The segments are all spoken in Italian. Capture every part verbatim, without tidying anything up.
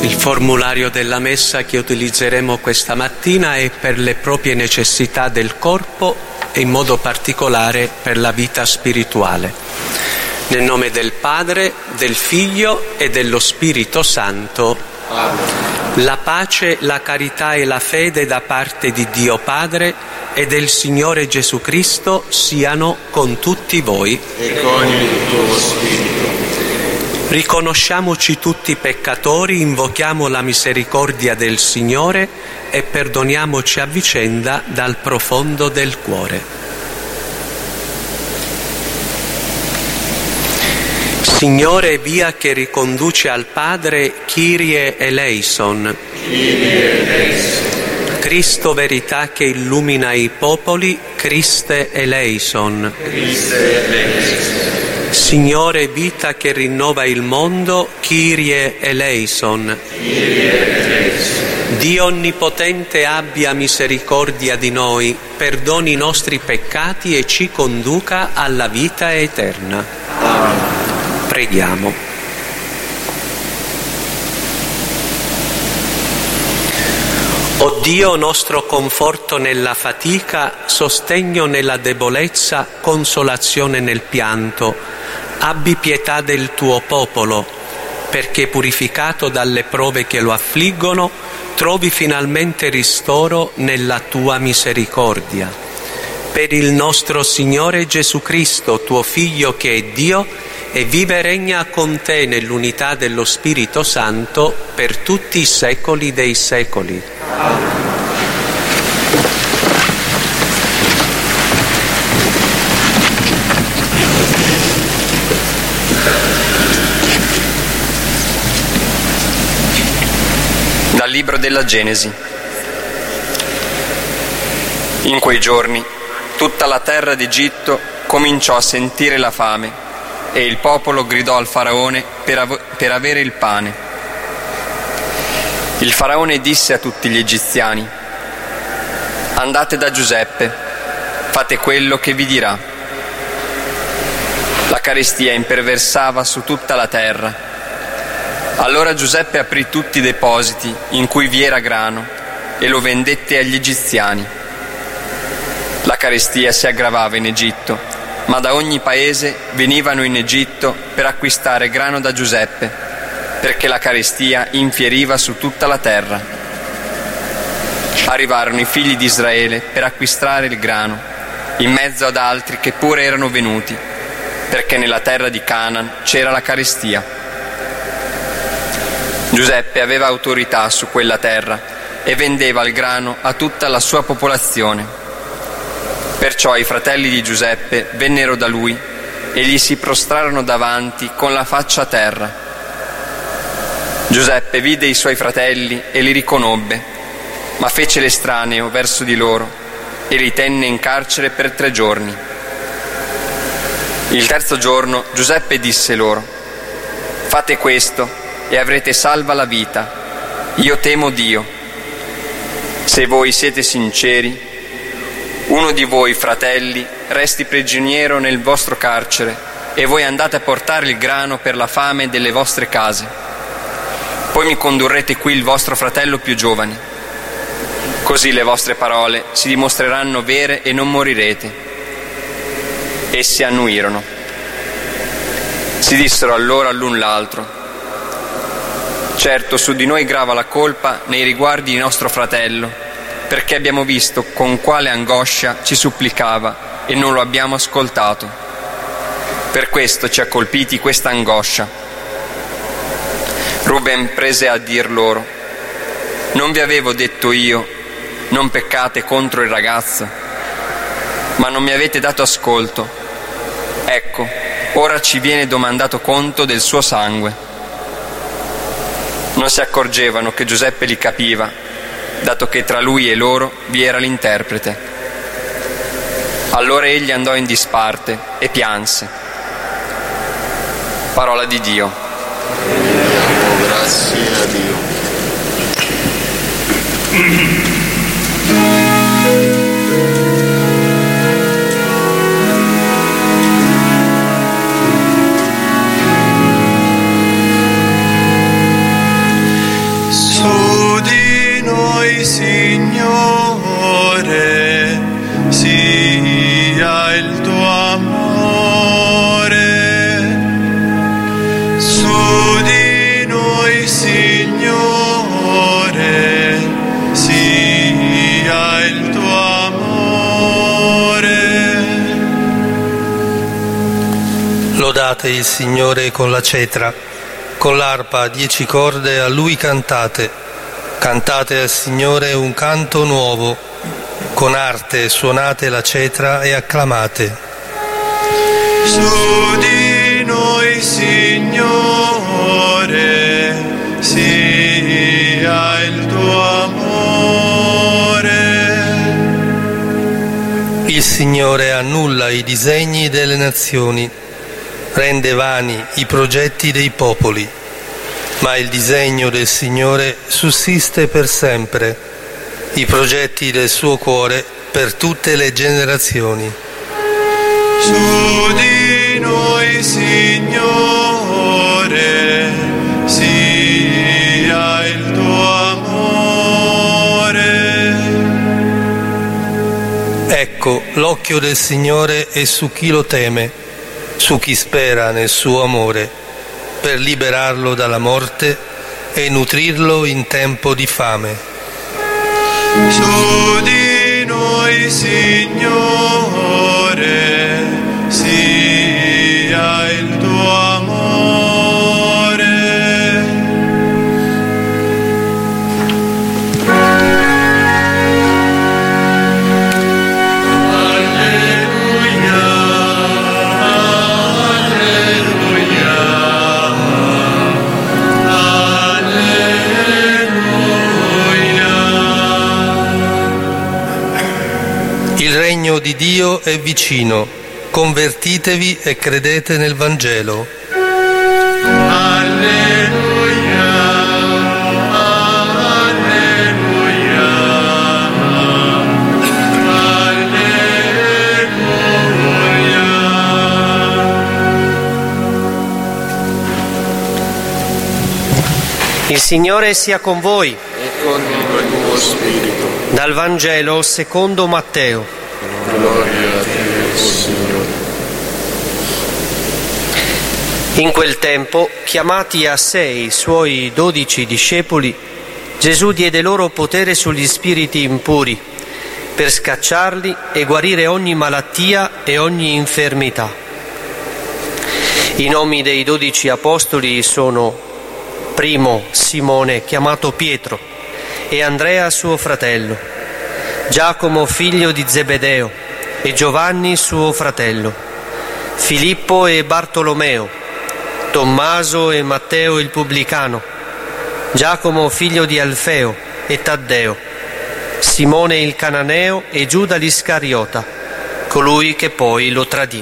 Il formulario della messa che utilizzeremo questa mattina è per le proprie necessità del corpo e in modo particolare per la vita spirituale. Nel nome del Padre, del Figlio e dello Spirito Santo. Amen. La pace, la carità e la fede da parte di Dio Padre e del Signore Gesù Cristo siano con tutti voi. E con il tuo spirito. Riconosciamoci tutti peccatori, invochiamo la misericordia del Signore e perdoniamoci a vicenda dal profondo del cuore. Signore, via che riconduce al Padre, Kyrie eleison. Kyrie eleison. Cristo, verità che illumina i popoli, Christe eleison. Christe eleison. Signore, vita che rinnova il mondo, Kyrie eleison. Kyrie eleison. Dio onnipotente abbia misericordia di noi, perdoni i nostri peccati e ci conduca alla vita eterna. Amen. Preghiamo. O Dio, nostro conforto nella fatica, sostegno nella debolezza, consolazione nel pianto, abbi pietà del tuo popolo, perché purificato dalle prove che lo affliggono, trovi finalmente ristoro nella tua misericordia. Per il nostro Signore Gesù Cristo, tuo Figlio che è Dio, e vive e regna con te nell'unità dello Spirito Santo per tutti i secoli dei secoli. Amen. Dal libro della Genesi. In quei giorni tutta la terra d'Egitto cominciò a sentire la fame e il popolo gridò al faraone per, av- per avere il pane. Il faraone disse a tutti gli egiziani: andate da Giuseppe, fate quello che vi dirà. La carestia imperversava su tutta la terra. Allora Giuseppe aprì tutti i depositi in cui vi era grano e lo vendette agli egiziani. La carestia si aggravava in Egitto, ma da ogni paese venivano in Egitto per acquistare grano da Giuseppe, perché la carestia infieriva su tutta la terra. Arrivarono i figli di Israele per acquistare il grano, in mezzo ad altri che pure erano venuti, perché nella terra di Canaan c'era la carestia. Giuseppe aveva autorità su quella terra e vendeva il grano a tutta la sua popolazione. Perciò i fratelli di Giuseppe vennero da lui e gli si prostrarono davanti con la faccia a terra. Giuseppe vide i suoi fratelli e li riconobbe, ma fece l'estraneo verso di loro e li tenne in carcere per tre giorni. Il terzo giorno Giuseppe disse loro: fate questo e avrete salva la vita. Io temo Dio. Se voi siete sinceri, uno di voi, fratelli, resti prigioniero nel vostro carcere e voi andate a portare il grano per la fame delle vostre case. Poi mi condurrete qui il vostro fratello più giovane. Così le vostre parole si dimostreranno vere e non morirete. Essi annuirono. Si dissero allora l'un l'altro: certo, su di noi grava la colpa nei riguardi di nostro fratello, perché abbiamo visto con quale angoscia ci supplicava e non lo abbiamo ascoltato. Per questo ci ha colpiti questa angoscia. Ruben prese a dir loro: non vi avevo detto io, non peccate contro il ragazzo? Ma non mi avete dato ascolto. Ecco, ora ci viene domandato conto del suo sangue. Non si accorgevano che Giuseppe li capiva, dato che tra lui e loro vi era l'interprete. Allora egli andò in disparte e pianse. Parola di Dio. Grazie a Dio. noi, Signore, sia il tuo amore. Su di noi, Signore, sia il tuo amore. Lodate il Signore con la cetra, con l'arpa a dieci corde a Lui cantate, cantate al Signore un canto nuovo, con arte suonate la cetra e acclamate. Su di noi, Signore, sia il tuo amore. Il Signore annulla i disegni delle nazioni, rende vani i progetti dei popoli, ma il disegno del Signore sussiste per sempre, i progetti del suo cuore per tutte le generazioni. Su di noi, Signore, sia il tuo amore. Ecco, l'occhio del Signore è su chi lo teme, su chi spera nel suo amore, per liberarlo dalla morte e nutrirlo in tempo di fame. Su di noi, Signore, sia il tuo amore. Alleluia, alleluia, alleluia. Il regno di Dio è vicino, convertitevi e credete nel Vangelo. Alleluia, alleluia, alleluia. Il Signore sia con voi. E con il tuo spirito. Dal Vangelo secondo Matteo. Gloria a te, Signore. In quel tempo, chiamati a sé i suoi dodici discepoli, Gesù diede loro potere sugli spiriti impuri, per scacciarli e guarire ogni malattia e ogni infermità. I nomi dei dodici apostoli sono: primo Simone, chiamato Pietro, e Andrea suo fratello, Giacomo figlio di Zebedeo e Giovanni suo fratello, Filippo e Bartolomeo, Tommaso e Matteo il pubblicano, Giacomo figlio di Alfeo e Taddeo, Simone il cananeo e Giuda l'Iscariota, colui che poi lo tradì.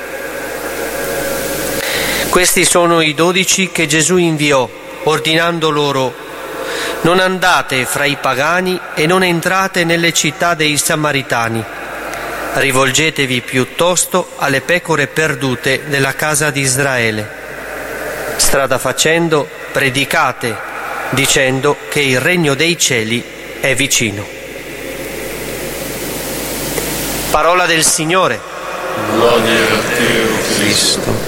Questi sono i dodici che Gesù inviò, ordinando loro: non andate fra i pagani e non entrate nelle città dei Samaritani. Rivolgetevi piuttosto alle pecore perdute della casa di Israele. Strada facendo, predicate, dicendo che il regno dei cieli è vicino. Parola del Signore. Gloria a te, o Cristo.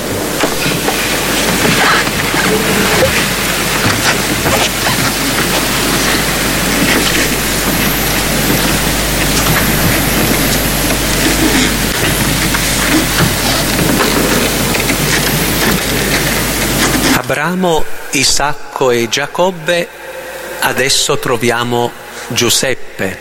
Abramo, Isacco e Giacobbe, adesso troviamo Giuseppe.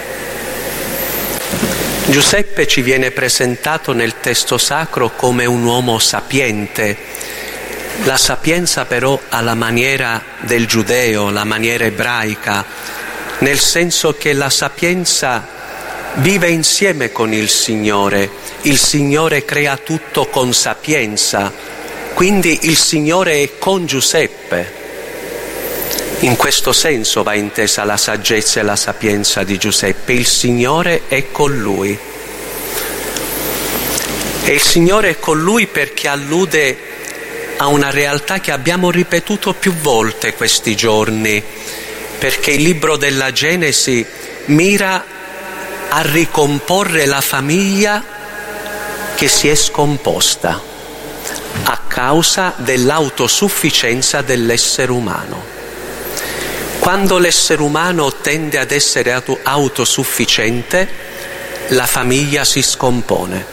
Giuseppe ci viene presentato nel testo sacro come un uomo sapiente. La sapienza però alla maniera del giudeo, la maniera ebraica, nel senso che la sapienza vive insieme con il Signore. Il Signore crea tutto con sapienza. Quindi il Signore è con Giuseppe. In questo senso va intesa la saggezza e la sapienza di Giuseppe. Il Signore è con lui. E il Signore è con lui perché allude a una realtà che abbiamo ripetuto più volte questi giorni. perché il libro della Genesi mira a ricomporre la famiglia che si è scomposta a causa dell'autosufficienza dell'essere umano. Quando l'essere umano tende ad essere auto- autosufficiente, la famiglia si scompone.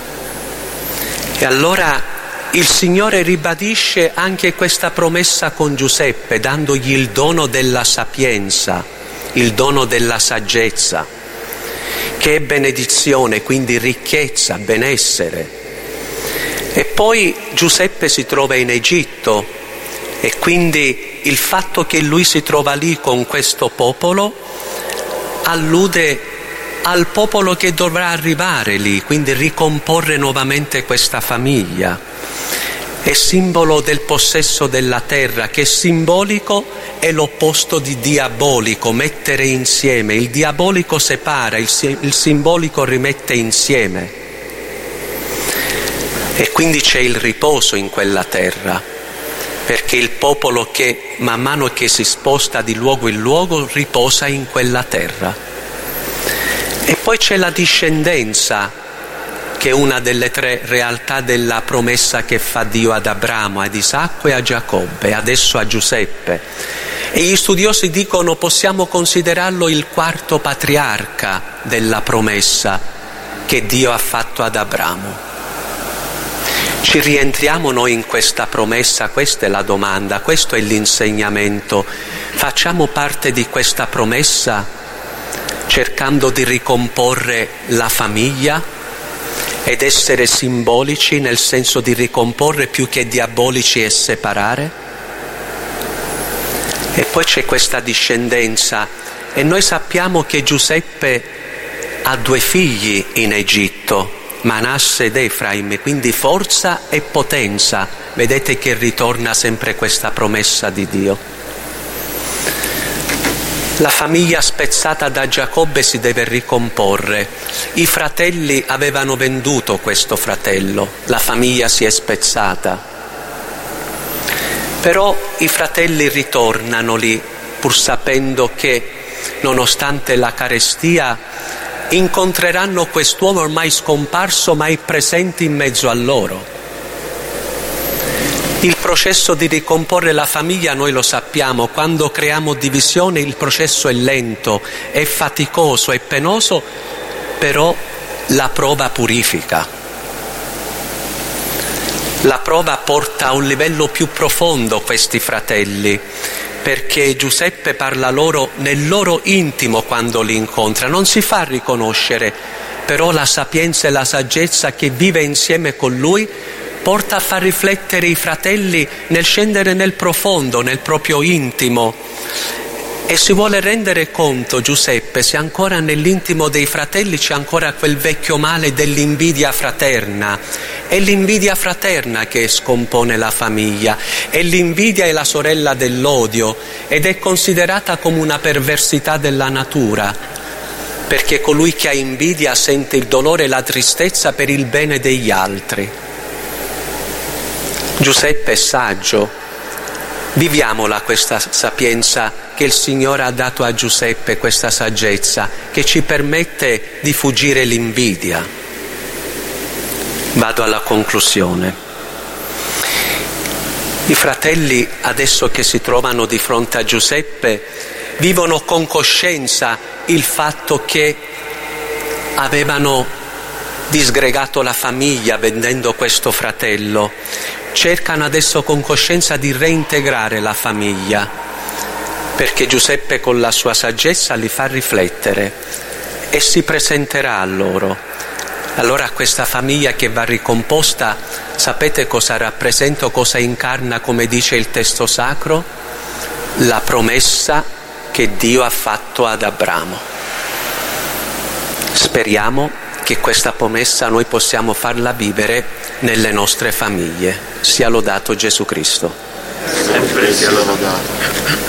E allora il Signore ribadisce anche questa promessa con Giuseppe, dandogli il dono della sapienza, il dono della saggezza, che è benedizione, quindi ricchezza, benessere. E poi Giuseppe si trova in Egitto e quindi il fatto che lui si trova lì con questo popolo allude al popolo che dovrà arrivare lì, quindi ricomporre nuovamente questa famiglia. È simbolo del possesso della terra, che è simbolico, è l'opposto di diabolico, mettere insieme. Il diabolico separa, il, il simbolico rimette insieme. E quindi c'è il riposo in quella terra, perché il popolo che man mano che si sposta di luogo in luogo riposa in quella terra. E poi c'è la discendenza, che è una delle tre realtà della promessa che fa Dio ad Abramo, ad Isacco e a Giacobbe, e adesso a Giuseppe. E gli studiosi dicono possiamo considerarlo il quarto patriarca della promessa che Dio ha fatto ad Abramo. Ci rientriamo noi in questa promessa? Questa è la domanda, questo è l'insegnamento. Facciamo parte di questa promessa cercando di ricomporre la famiglia ed essere simbolici nel senso di ricomporre più che diabolici e separare? E poi c'è questa discendenza e noi sappiamo che Giuseppe ha due figli in Egitto, Manasse ed Efraim, quindi forza e potenza. Vedete che ritorna sempre questa promessa di Dio. La famiglia spezzata da Giacobbe si deve ricomporre. I fratelli avevano venduto questo fratello, la famiglia si è spezzata. Però i fratelli ritornano lì, pur sapendo che, nonostante la carestia, incontreranno quest'uomo ormai scomparso ma è presente in mezzo a loro. Il processo di ricomporre la famiglia noi lo sappiamo, quando creiamo divisione il processo è lento, è faticoso, è penoso, però la prova purifica. La prova porta a un livello più profondo questi fratelli, perché Giuseppe parla loro nel loro intimo quando li incontra, non si fa riconoscere, però la sapienza e la saggezza che vive insieme con lui porta a far riflettere i fratelli nel scendere nel profondo, nel proprio intimo. E si vuole rendere conto, Giuseppe, se ancora nell'intimo dei fratelli c'è ancora quel vecchio male dell'invidia fraterna. È l'invidia fraterna che scompone la famiglia, e l'invidia è la sorella dell'odio ed è considerata come una perversità della natura, perché colui che ha invidia sente il dolore e la tristezza per il bene degli altri. Giuseppe è saggio. Viviamola questa sapienza che il Signore ha dato a Giuseppe, questa saggezza che ci permette di fuggire l'invidia. Vado alla conclusione. I fratelli, adesso che si trovano di fronte a Giuseppe, vivono con coscienza il fatto che avevano disgregato la famiglia vendendo questo fratello. Cercano adesso con coscienza di reintegrare la famiglia, perché Giuseppe con la sua saggezza li fa riflettere e si presenterà a loro. Allora questa famiglia che va ricomposta, sapete cosa rappresenta o cosa incarna, come dice il testo sacro? La promessa che Dio ha fatto ad Abramo. Speriamo che questa promessa noi possiamo farla vivere nelle nostre famiglie. Sia lodato Gesù Cristo. Sempre sia lodato.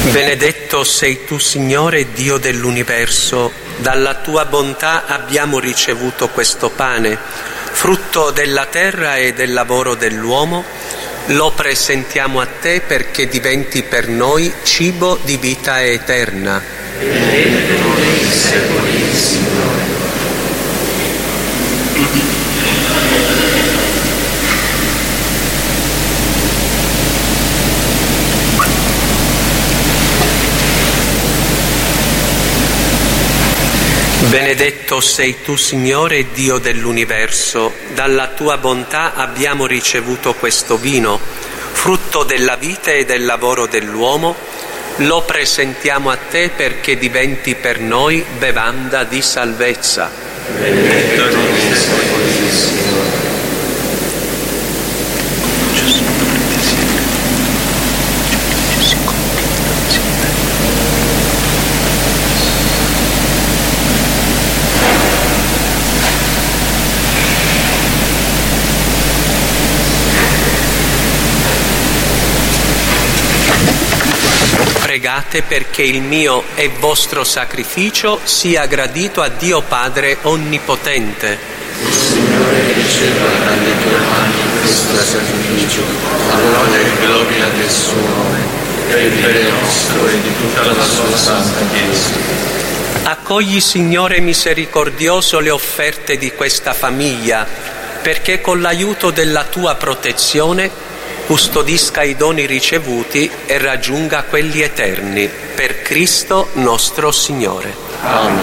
Benedetto sei tu, Signore, Dio dell'universo. Dalla tua bontà abbiamo ricevuto questo pane, frutto della terra e del lavoro dell'uomo. Lo presentiamo a te perché diventi per noi cibo di vita eterna. Benedetto nei secoli, Signore. Benedetto sei tu, Signore, Dio dell'universo. Dalla tua bontà abbiamo ricevuto questo vino, frutto della vita e del lavoro dell'uomo. Lo presentiamo a te perché diventi per noi bevanda di salvezza. Benedetto nei secoli, Signore. Pregate perché il mio e vostro sacrificio sia gradito a Dio Padre Onnipotente. Il Signore riceva dalle tue mani questo sacrificio, a lode e gloria del suo nome, per il bene nostro e di tutta la sua santa Chiesa. Accogli, Signore misericordioso, le offerte di questa famiglia, perché con l'aiuto della tua protezione custodisca i doni ricevuti e raggiunga quelli eterni, per Cristo nostro Signore. Amen.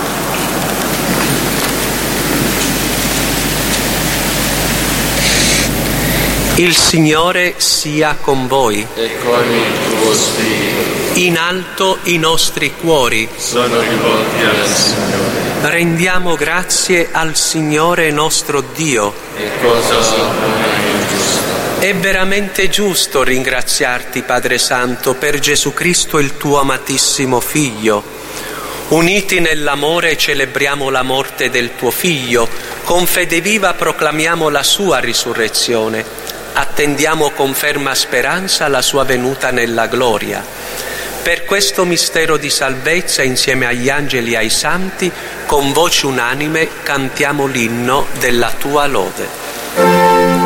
Il Signore sia con voi. E con il tuo spirito. In alto i nostri cuori. Sono rivolti al Signore. Rendiamo grazie al Signore nostro Dio. E cosa buona e giusta. È veramente giusto ringraziarti, Padre Santo, per Gesù Cristo, il tuo amatissimo Figlio. Uniti nell'amore celebriamo la morte del tuo Figlio, con fede viva proclamiamo la sua risurrezione, attendiamo con ferma speranza la sua venuta nella gloria. Per questo mistero di salvezza, insieme agli angeli e ai santi, con voce unanime cantiamo l'inno della tua lode.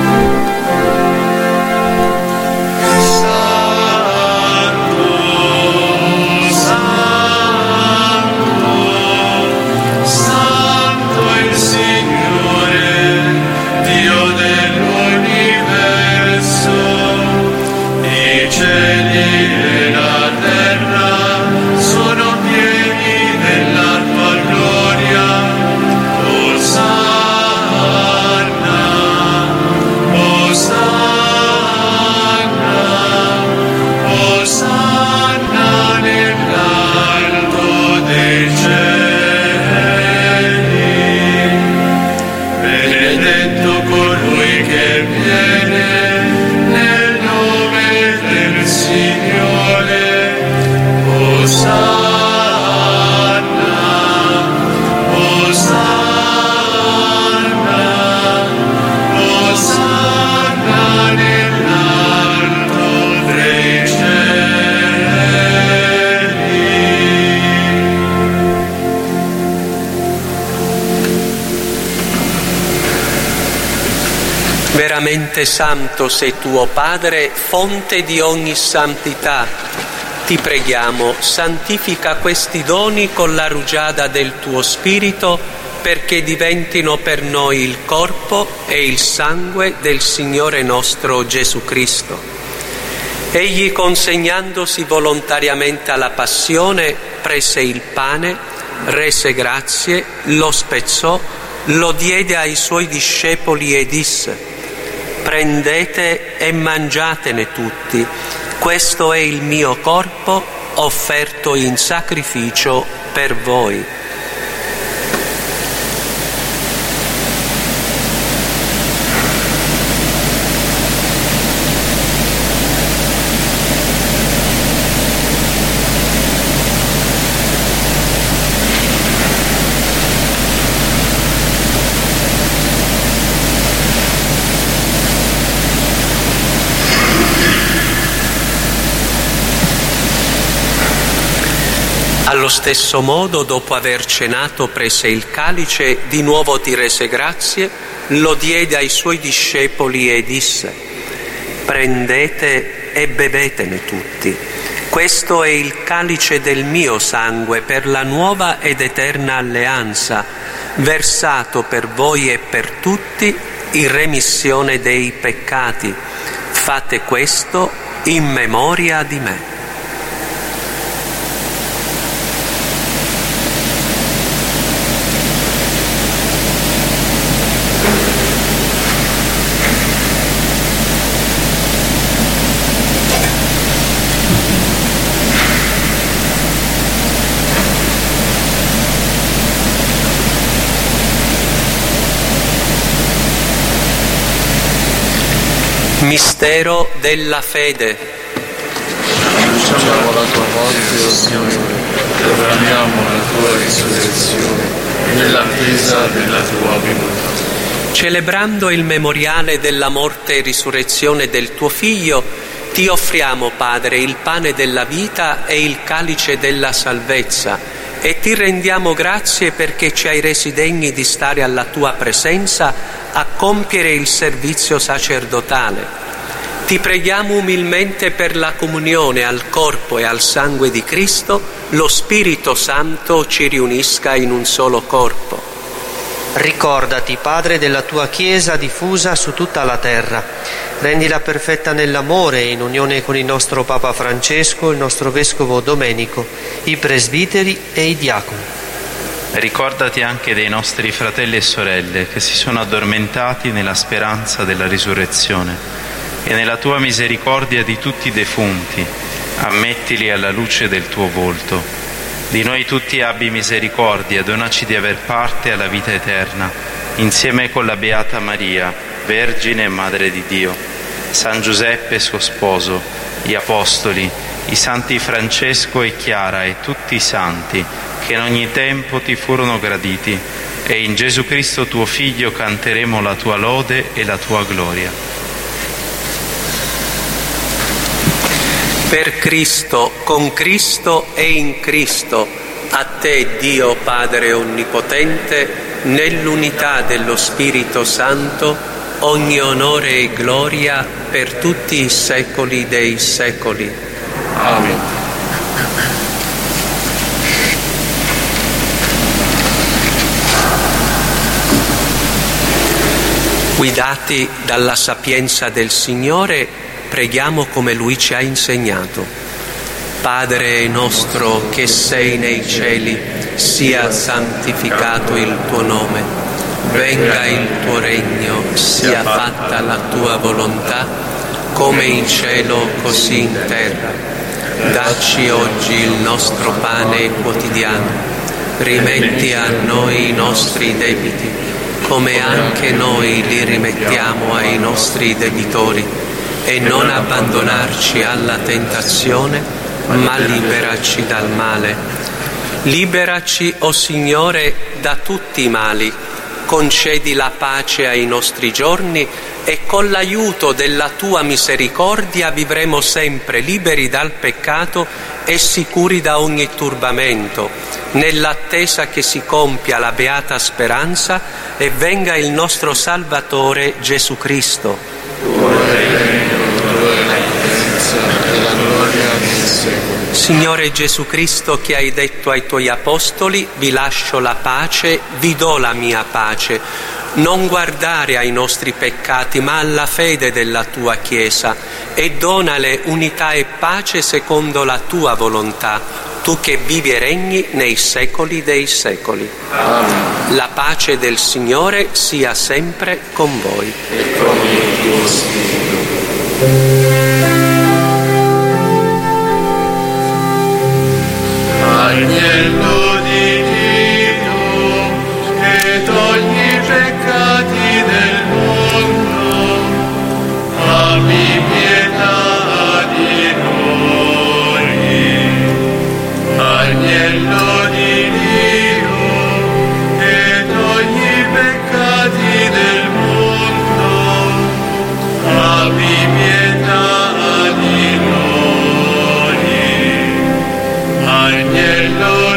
Veramente santo sei tuo Padre, fonte di ogni santità. Ti preghiamo, santifica questi doni con la rugiada del tuo Spirito, perché diventino per noi il corpo e il sangue del Signore nostro Gesù Cristo. Egli, consegnandosi volontariamente alla passione, prese il pane, rese grazie, lo spezzò, lo diede ai suoi discepoli e disse: prendete e mangiatene tutti, questo è il mio corpo offerto in sacrificio per voi. Allo stesso modo, dopo aver cenato, prese il calice, di nuovo ti rese grazie, lo diede ai suoi discepoli e disse: prendete e bevetene tutti. Questo è il calice del mio sangue per la nuova ed eterna alleanza, versato per voi e per tutti in remissione dei peccati. Fate questo in memoria di me. Mistero della fede. Annunciamo la tua morte, o Signore, e proclamiamo la tua risurrezione nell'attesa della tua venuta. Celebrando il memoriale della morte e risurrezione del tuo Figlio, ti offriamo, Padre, il pane della vita e il calice della salvezza, e ti rendiamo grazie perché ci hai resi degni di stare alla tua presenza a compiere il servizio sacerdotale. Ti preghiamo umilmente per la comunione al corpo e al sangue di Cristo, lo Spirito Santo ci riunisca in un solo corpo. Ricordati, Padre, della tua Chiesa diffusa su tutta la terra. Rendila perfetta nell'amore, in unione con il nostro Papa Francesco, il nostro Vescovo Domenico, i presbiteri e i diaconi. Ricordati anche dei nostri fratelli e sorelle che si sono addormentati nella speranza della risurrezione, e nella tua misericordia di tutti i defunti ammettili alla luce del tuo volto. Di noi tutti abbi misericordia, donaci di aver parte alla vita eterna, insieme con la Beata Maria, Vergine e Madre di Dio, San Giuseppe suo sposo, gli Apostoli, i Santi Francesco e Chiara e tutti i Santi che in ogni tempo ti furono graditi, e in Gesù Cristo tuo Figlio canteremo la tua lode e la tua gloria. Per Cristo, con Cristo e in Cristo, a te, Dio Padre Onnipotente, nell'unità dello Spirito Santo, ogni onore e gloria per tutti i secoli dei secoli. Amen. Guidati dalla sapienza del Signore, preghiamo come Lui ci ha insegnato. Padre nostro che sei nei cieli, sia santificato il tuo nome, venga il tuo regno, sia fatta la tua volontà, come in cielo così in terra. Dacci oggi il nostro pane quotidiano, rimetti a noi i nostri debiti, come anche noi li rimettiamo ai nostri debitori, e non abbandonarci alla tentazione, ma liberaci dal male. Liberaci, o Signore, da tutti i mali, concedi la pace ai nostri giorni e con l'aiuto della tua misericordia vivremo sempre liberi dal peccato e sicuri da ogni turbamento, nell'attesa che si compia la beata speranza e venga il nostro Salvatore Gesù Cristo. Signore Gesù Cristo, che hai detto ai tuoi apostoli: vi lascio la pace, vi do la mia pace, non guardare ai nostri peccati ma alla fede della tua Chiesa, e donale unità e pace secondo la tua volontà, tu che vivi e regni nei secoli dei secoli. Amen. La pace del Signore sia sempre con voi. E con il tuo spirito. Agnello di Dio, che togli i peccati del mondo, abbi pietà di noi. Agnello di Dio, che togli i peccati del mondo, abbi pietà di noi. Agnello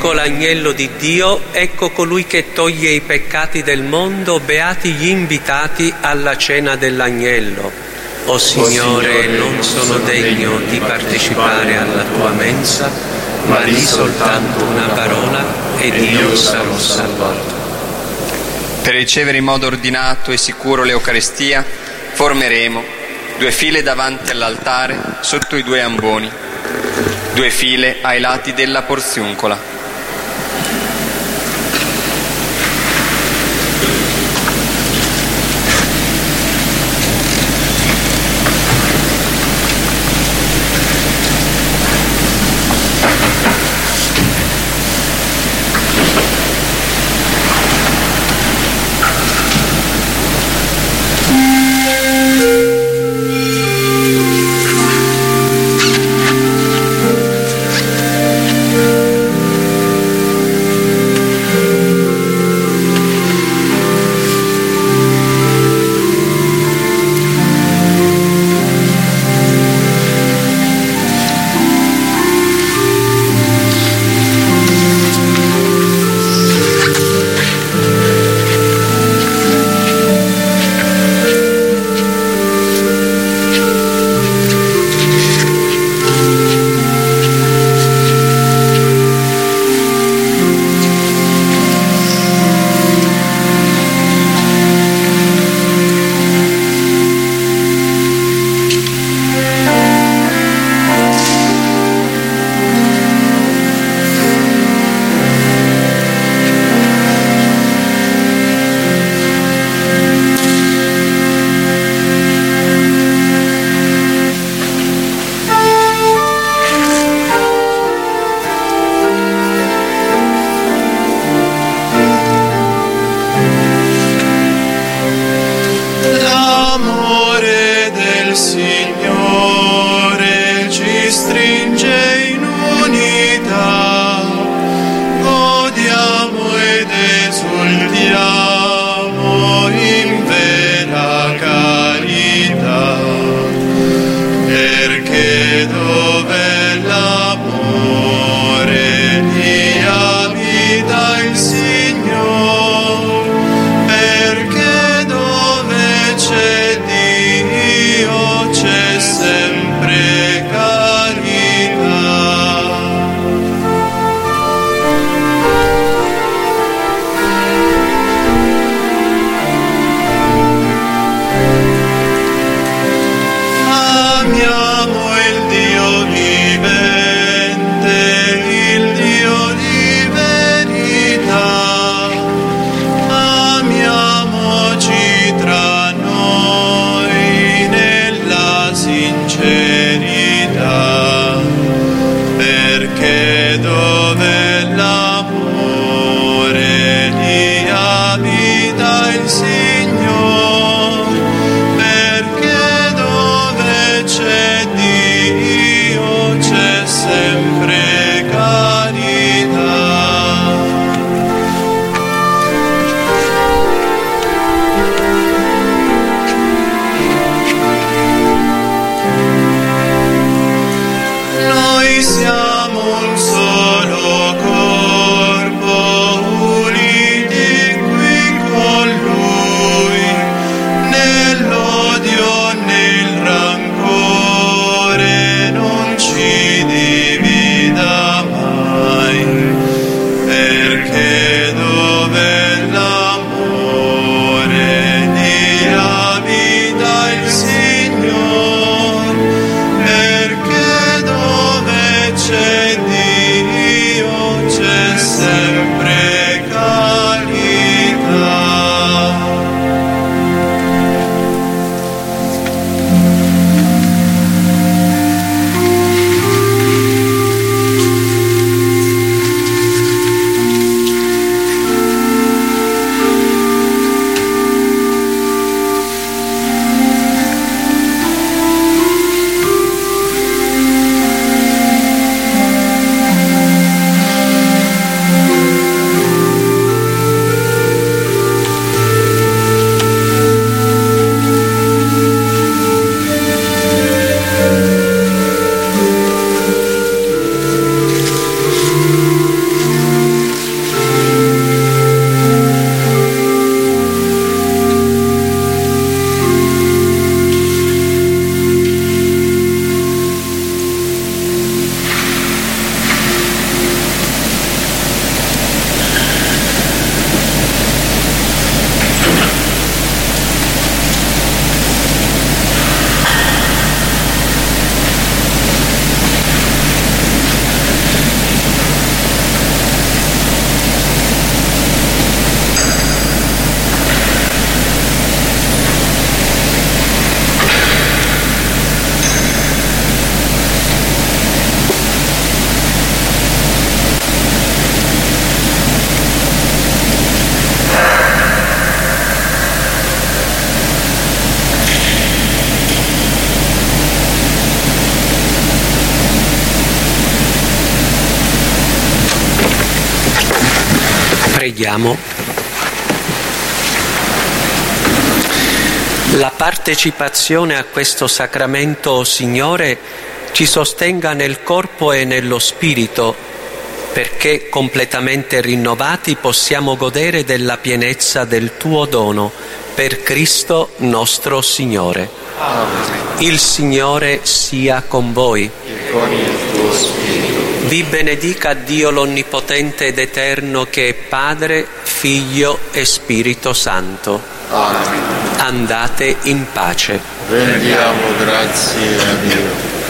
Ecco l'agnello di Dio, ecco colui che toglie i peccati del mondo, beati gli invitati alla cena dell'agnello. O Signore, non sono degno di partecipare alla tua mensa, ma di soltanto una parola ed io sarò salvato. Per ricevere in modo ordinato e sicuro l'Eucaristia, formeremo due file davanti all'altare sotto i due amboni, due file ai lati della porziuncola. Uniti qui con Lui. Preghiamo. La partecipazione a questo sacramento, o Signore, ci sostenga nel corpo e nello spirito, perché completamente rinnovati possiamo godere della pienezza del tuo dono, per Cristo nostro Signore. Amen. Il Signore sia con voi. E con il tuo spirito. Vi benedica Dio l'Onnipotente ed Eterno, che è Padre, Figlio e Spirito Santo. Amen. Andate in pace. Rendiamo grazie a Dio.